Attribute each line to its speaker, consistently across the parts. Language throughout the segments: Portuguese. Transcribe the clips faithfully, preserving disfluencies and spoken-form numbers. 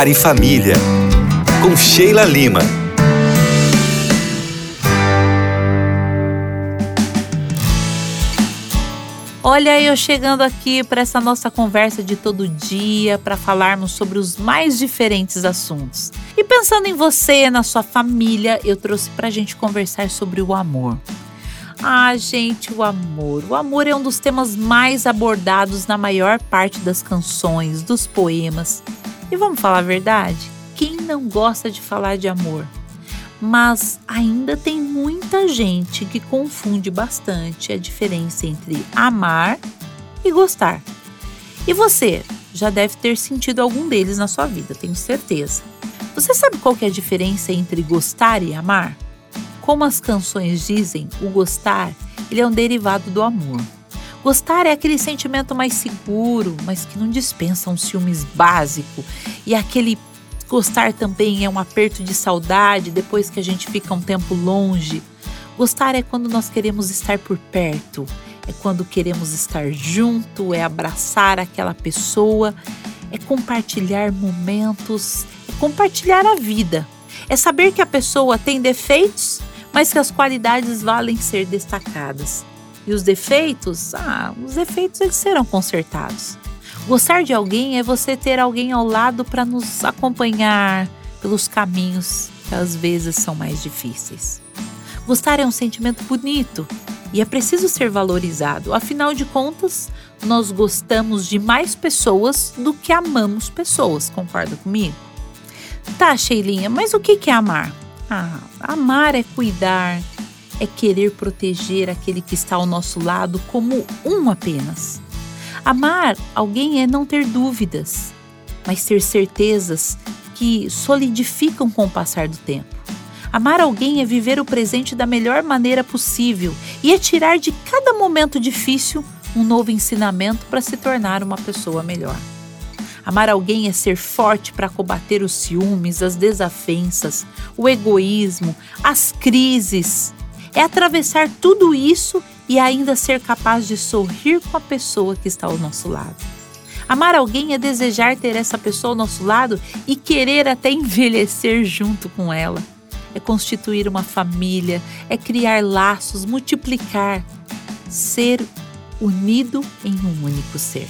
Speaker 1: Lar e Família, com Sheila Lima.
Speaker 2: Olha eu chegando aqui para essa nossa conversa de todo dia, para falarmos sobre os mais diferentes assuntos. E pensando em você, na sua família, eu trouxe para a gente conversar sobre o amor. Ah, gente, o amor. O amor é um dos temas mais abordados na maior parte das canções, dos poemas. E vamos falar a verdade? Quem não gosta de falar de amor? Mas ainda tem muita gente que confunde bastante a diferença entre amar e gostar. E você já deve ter sentido algum deles na sua vida, tenho certeza. Você sabe qual que é a diferença entre gostar e amar? Como as canções dizem, o gostar, ele é um derivado do amor. Gostar é aquele sentimento mais seguro, mas que não dispensa um ciúmes básico. E aquele gostar também é um aperto de saudade depois que a gente fica um tempo longe. Gostar é quando nós queremos estar por perto, é quando queremos estar junto, é abraçar aquela pessoa, é compartilhar momentos, é compartilhar a vida. É saber que a pessoa tem defeitos, mas que as qualidades valem ser destacadas. E os defeitos, ah, os defeitos eles serão consertados. Gostar de alguém é você ter alguém ao lado para nos acompanhar pelos caminhos que às vezes são mais difíceis. Gostar é um sentimento bonito e é preciso ser valorizado. Afinal de contas, nós gostamos de mais pessoas do que amamos pessoas, concorda comigo? Tá, Sheilinha, mas o que é amar? Ah, amar é cuidar, é querer proteger aquele que está ao nosso lado como um apenas. Amar alguém é não ter dúvidas, mas ter certezas que solidificam com o passar do tempo. Amar alguém é viver o presente da melhor maneira possível e é tirar de cada momento difícil um novo ensinamento para se tornar uma pessoa melhor. Amar alguém é ser forte para combater os ciúmes, as desavenças, o egoísmo, as crises. É atravessar tudo isso e ainda ser capaz de sorrir com a pessoa que está ao nosso lado. Amar alguém é desejar ter essa pessoa ao nosso lado e querer até envelhecer junto com ela. É constituir uma família, é criar laços, multiplicar, ser unido em um único ser.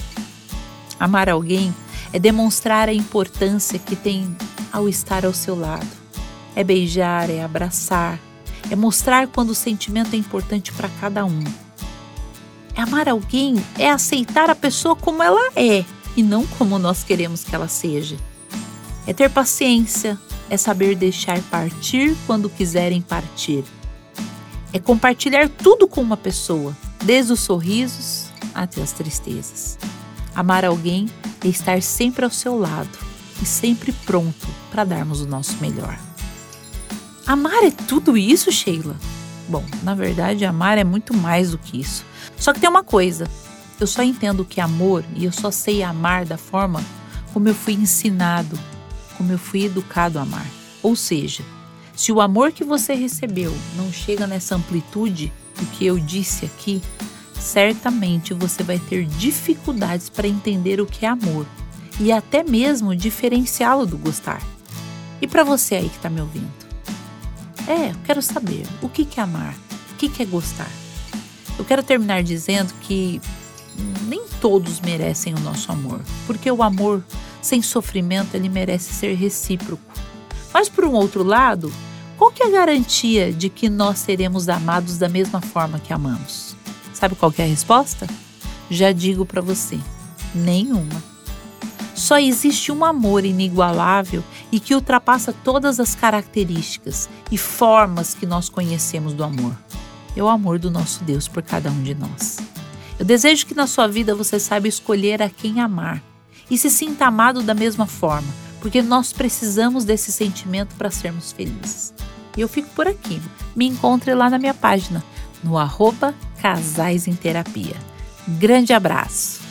Speaker 2: Amar alguém é demonstrar a importância que tem ao estar ao seu lado. É beijar, é abraçar, é mostrar quando o sentimento é importante para cada um. É amar alguém, é aceitar a pessoa como ela é e não como nós queremos que ela seja. É ter paciência, é saber deixar partir quando quiserem partir. É compartilhar tudo com uma pessoa, desde os sorrisos até as tristezas. Amar alguém é estar sempre ao seu lado e sempre pronto para darmos o nosso melhor. Amar é tudo isso, Sheila? Bom, na verdade, amar é muito mais do que isso. Só que tem uma coisa, eu só entendo o que é amor e eu só sei amar da forma como eu fui ensinado, como eu fui educado a amar. Ou seja, se o amor que você recebeu não chega nessa amplitude do que eu disse aqui, certamente você vai ter dificuldades para entender o que é amor e até mesmo diferenciá-lo do gostar. E para você aí que está me ouvindo? É, eu quero saber o que é amar, o que é gostar. Eu quero terminar dizendo que nem todos merecem o nosso amor, porque o amor sem sofrimento ele merece ser recíproco. Mas por um outro lado, qual que é a garantia de que nós seremos amados da mesma forma que amamos? Sabe qual que é a resposta? Já digo para você, nenhuma. Só existe um amor inigualável e que ultrapassa todas as características e formas que nós conhecemos do amor. É o amor do nosso Deus por cada um de nós. Eu desejo que na sua vida você saiba escolher a quem amar e se sinta amado da mesma forma, porque nós precisamos desse sentimento para sermos felizes. E eu fico por aqui. Me encontre lá na minha página, no arroba Casais em Terapia. Grande abraço!